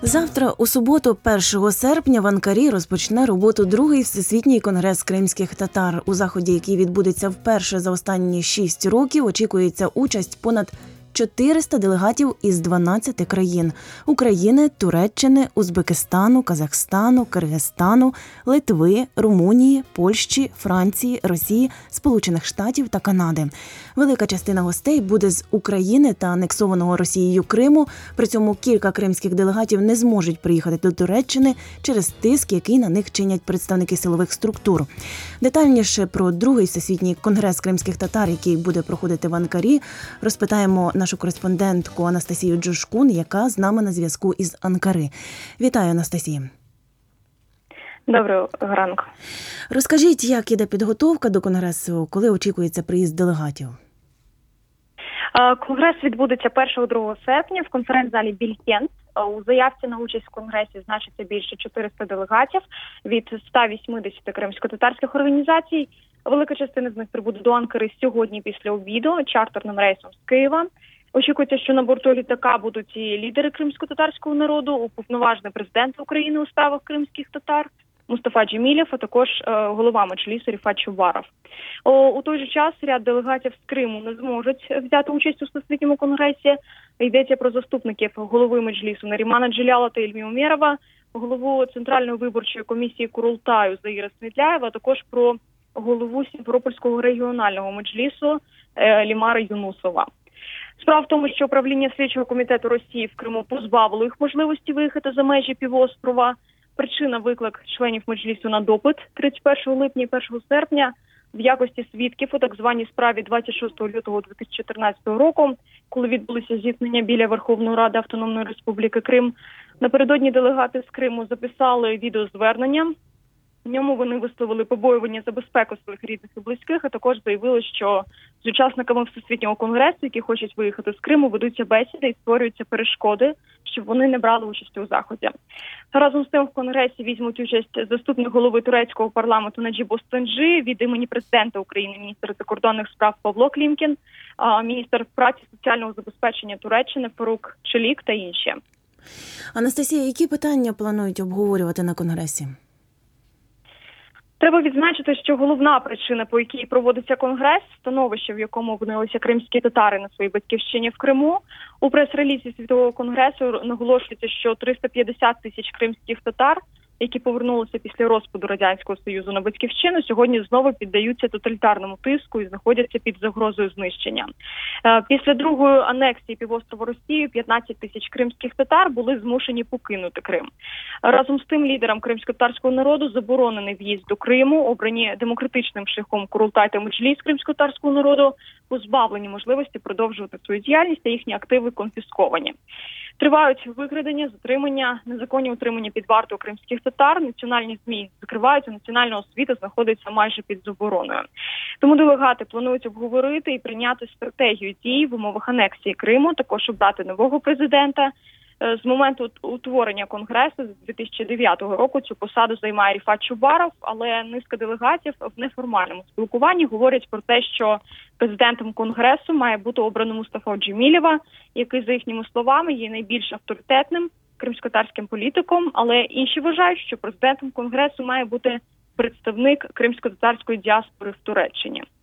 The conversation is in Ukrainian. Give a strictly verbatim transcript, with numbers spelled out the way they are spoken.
Завтра, у суботу, першого серпня, в Анкарі розпочне роботу другий Всесвітній конгрес кримських татар. У заході, який відбудеться вперше за останні шість років, очікується участь понад чотириста делегатів із дванадцяти країн – України, Туреччини, Узбекистану, Казахстану, Киргизстану, Литви, Румунії, Польщі, Франції, Росії, Сполучених Штатів та Канади. Велика частина гостей буде з України та анексованого Росією Криму, при цьому кілька кримських делегатів не зможуть приїхати до Туреччини через тиск, який на них чинять представники силових структур. Детальніше про другий Всесвітній конгрес кримських татар, який буде проходити в Анкарі, розпитаємо нашу кореспондентку Анастасію Джушкун, яка з нами на зв'язку із Анкари. Вітаю, Анастасія. Доброго ранку. Розкажіть, як іде підготовка до конгресу, коли очікується приїзд делегатів? Конгрес відбудеться першого-другого серпня в конференц-залі Бількент. У заявці на участь в конгресі значиться більше чотириста делегатів від ста вісімдесяти кримсько-татарських організацій. Велика частина з них прибуде до Анкари сьогодні після обіду чартерним рейсом з Києва. Очікується, що на борту літака будуть і лідери кримсько-татарського народу, уповноважений президент України у справах кримських татар Мустафа Джемілєв, а також е, голова Меджлісу Ріфат Чубаров. О, у той же час ряд делегатів з Криму не зможуть взяти участь у Всесвітньому конгресі. Йдеться про заступників голови Меджлісу Нарімана Джеляла та Ільмі Умєрова, голову Центральної виборчої комісії Курултаю Заїра Смітляєва, а також про голову Сімферопольського регіонального Меджлісу е, Лімара Юнусова. Справа в тому, що управління слідчого комітету Росії в Криму позбавило їх можливості виїхати за межі півострова. Причина – виклик членів Меджлісу на допит тридцять першого липня і першого серпня в якості свідків у так званій справі двадцять шостого лютого дві тисячі чотирнадцятого року, коли відбулися зіткнення біля Верховної Ради Автономної Республіки Крим. Напередодні делегати з Криму записали відеозвернення. В ньому вони висловили побоювання за безпеку своїх рідних і близьких, а також заявили, що з учасниками Всесвітнього конгресу, які хочуть виїхати з Криму, ведуться бесіди і створюються перешкоди, щоб вони не брали участь у заході. Разом з тим в конгресі візьмуть участь заступник голови турецького парламенту Наджіб Останджі, від імені президента України міністр закордонних справ Павло Клімкін, міністр праці і соціального забезпечення Туреччини Фарук Челік та інші. Анастасія, які питання планують обговорювати на конгресі? Треба відзначити, що головна причина, по якій проводиться конгрес – становище, в якому опинилися кримські татари на своїй батьківщині в Криму. У прес-релізі Світового конгресу наголошується, що триста п'ятдесят тисяч кримських татар, які повернулися після розпаду Радянського Союзу на батьківщину, сьогодні знову піддаються тоталітарному тиску і знаходяться під загрозою знищення. Після другої анексії півострова Росією п'ятнадцять тисяч кримських татар були змушені покинути Крим. Разом з тим лідерам кримсько-татарського народу заборонений в'їзд до Криму, обрані демократичним шляхом Курултай та Меджліс кримсько-татарського народу, позбавлені можливості продовжувати свою діяльність, та їхні активи конфісковані. Тривають викрадення, затримання, незаконні утримання під вартою кримських татар, національні ЗМІ закриваються, національна освіта знаходиться майже під забороною. Тому делегати планують обговорити і прийняти стратегію дій в умовах анексії Криму, також обрати нового президента. З моменту утворення конгресу з дві тисячі дев'ятого року цю посаду займає Ріфат Чубаров, але низка делегатів в неформальному спілкуванні говорять про те, що президентом конгресу має бути обрано Мустафа Джемілєва, який, за їхніми словами, є найбільш авторитетним кримськотатарським політиком, але інші вважають, що президентом конгресу має бути представник кримсько-татарської діаспори в Туреччині.